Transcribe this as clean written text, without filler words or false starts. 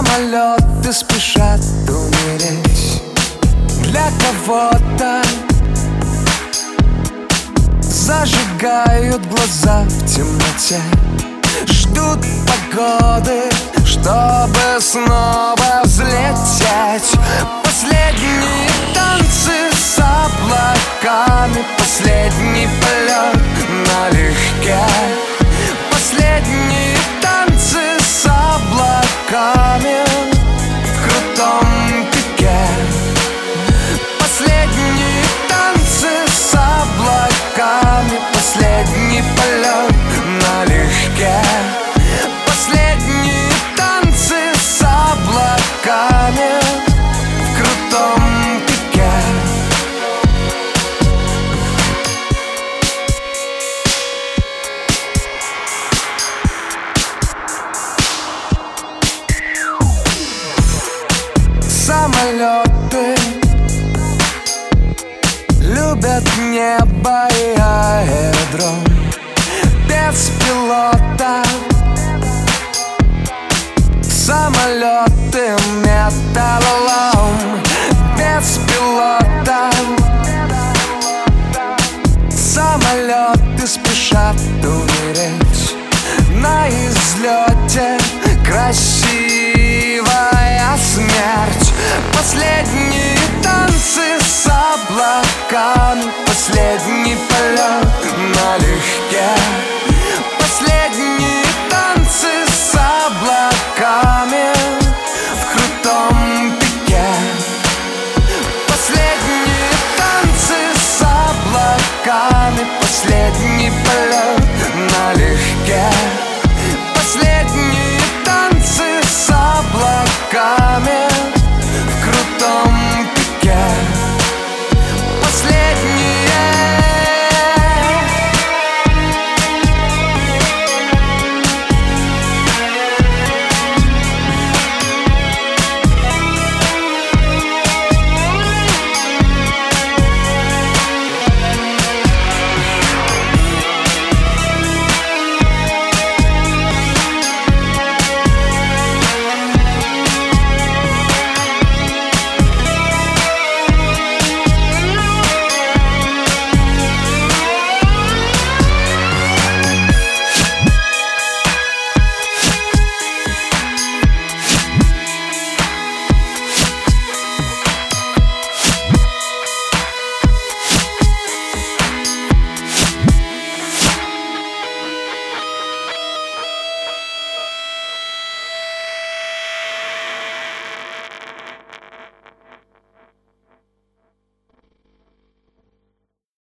Самолеты спешат умереть. Для кого-то зажигают глаза в темноте, ждут погоды, чтобы снова взлететь. Последние танцы с облаками, последний полет налегке. Последние танцы с облаками в крутом пике. Последние танцы с облаками, последний полет налегке. Последние танцы с облаками в крутом пике. Самолеты любят небо и аэродром. Без пилота самолеты металлолом. Без пилота самолеты спешат умереть. На излете красиво